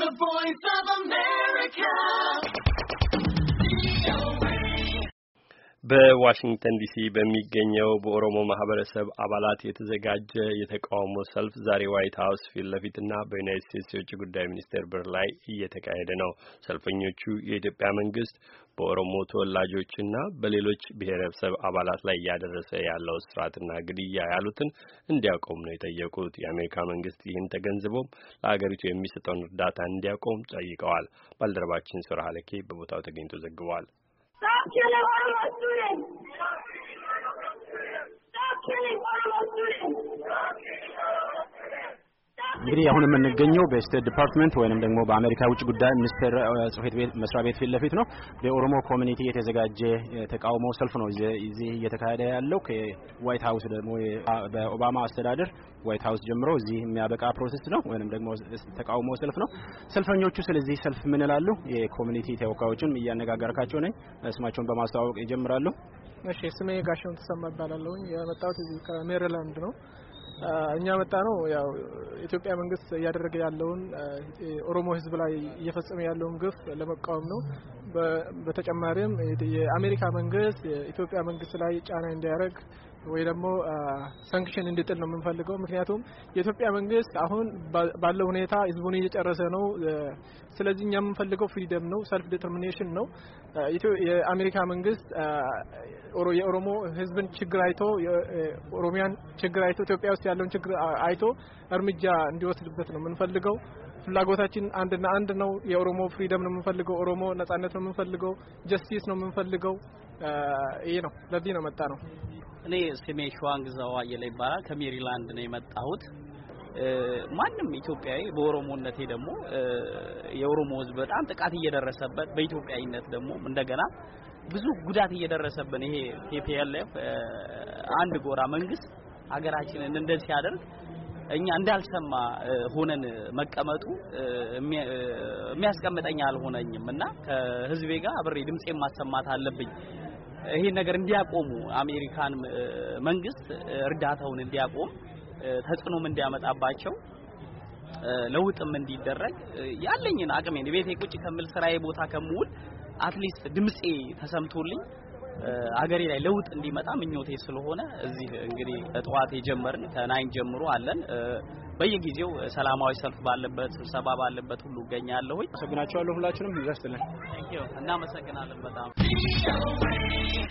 The Voice of America. በዋሽንግተን ዲሲ በሚገኘው በኦሮሞ ማህበረሰብ አባላት የተዘጋጀ የተቃውሞ ሰልፍ ዛሬ ዋይት ሀውስ ፊት ለፊትና በዩናይትድ ስቴትስ የውጭ ጉዳይ ሚኒስቴር በር ላይ እየተካሄደ ነው። ሰልፈኞቹ የኢትዮጵያ መንግስት በኦሮሞ ተወላጆችና በሌሎች ብሔረሰብ አባላት ላይ እያደረሰ ያለው እስራትና ግድያ ያሉትን እንዲያቆም ነው የጠየቁት። የአሜሪካ መንግስት ይህን ተገንዝቦም ለሀገሪቱ የሚሰጠውን እርዳታ እንዲያቆም ጠይቀዋል። ባልደረባችን ሶራ ሀለኬ በቦታው ተገኝቶ ዘግቧል። Stop killing Oromo students! Stop killing Oromo students! እንግዲህ አሁን የምንገኘው በስቴት ዲፓርትመንት ወይንም ደግሞ በአሜሪካ ውጭ ጉዳይ ሚኒስቴር ጽሕፈት ቤት መስሪያ ቤት ፊት ለፊት ነው። በኦሮሞ ኮሚኒቲ የተዘጋጀ ተቃውሞ ሰልፍ ነው እዚህ እየተካሄደ ያለው። ከዋይት ሃውስ ደግሞ በኦባማ አስተዳደር ዋይት ሃውስ ጀምሮ እዚህ የሚያበቃ ፕሮሰስ ነው ወይንም ደግሞ ተቃውሞ ሰልፍ ነው። ሰልፈኞቹ ስለዚህ ሰልፍ ምን ይላሉ? የኮሚኒቲ ተወካዮችን እያነጋገርካቸው ነኝ። ስማቸውን በማስተዋወቅ ይጀምራሉ። እሺ፣ ስሜ ጋሻውን ተሰማ እባላለሁ። የመጣሁት እዚህ ከሜሪላንድ ነው። እኛ መጣ ነው ያው ኢትዮጵያ መንግስት እያደረገ ያለውን ኦሮሞ ህዝብ ላይ እየፈጸመ ያለውን ግፍ ለመቃወም ነው። በተጨማሪም የአሜሪካ መንግስት የኢትዮጵያ መንግስት ላይ ጫና እንዲያደርግ ወይ ደግሞ ሳንክሽን እንዲጥል ነው የምንፈልገው። ምክንያቱም የኢትዮጵያ መንግስት አሁን ባለው ሁኔታ ህዝቡን እየጨረሰ ነው። ስለዚህ እኛ የምንፈልገው ፍሪደም ነው፣ ሰልፍ ዲተርሚኔሽን ነው። የአሜሪካ መንግስት የኦሮሞ ህዝብን ችግር አይቶ የኦሮሚያን ችግር አይቶ ኢትዮጵያ ውስጥ ያለውን ችግር አይቶ እርምጃ እንዲወስድበት ነው የምንፈልገው። ፍላጎታችን አንድና አንድ ነው። የኦሮሞ ፍሪደም ነው የምንፈልገው። ኦሮሞ ነጻነት ነው የምንፈልገው። ጀስቲስ ነው የምንፈልገው። ይሄ ነው። ለዚህ ነው መጣ ነው። እኔ ስሜ ሸዋንግዛው አየለ ይባላል። ከሜሪላንድ ነው የመጣሁት። ማንም ኢትዮጵያዊ በኦሮሞነቴ ደግሞ የኦሮሞ ህዝብ በጣም ጥቃት እየደረሰበት በኢትዮጵያዊነት ደግሞ እንደገና ብዙ ጉዳት እየደረሰብን ይሄ ቲፒኤልኤፍ አንድ ጎራ መንግስት ሀገራችንን እንደዚህ ሲያደርግ እኛ እንዳልሰማ ሆነን መቀመጡ የሚያስቀምጠኝ አልሆነኝምና ከህዝቤ ጋር አብሬ ድምጼን ማሰማት አለብኝ። ይሄ ነገር እንዲያቆሙ አሜሪካን መንግስት እርዳታውን እንዲያቆም ተጽዕኖም እንዲያመጣባቸው ለውጥም እንዲደረግ ያለኝን አቅሜን ቤቴ ቁጭ ከምል ስራዬ ቦታ ከምውል አትሊስት ድምጼ ተሰምቶልኝ አገሬ ላይ ለውጥ እንዲመጣ ምኞቴ ስለሆነ እዚህ እንግዲህ ጠዋት የጀመርን ከናይን ጀምሮ አለን። በየጊዜው ሰላማዊ ሰልፍ ባለበት ስብሰባ ባለበት ሁሉ እገኛለሁ። አመሰግናችኋለሁ። ሁላችንም ይዘርስተናል። እናመሰግናለን በጣም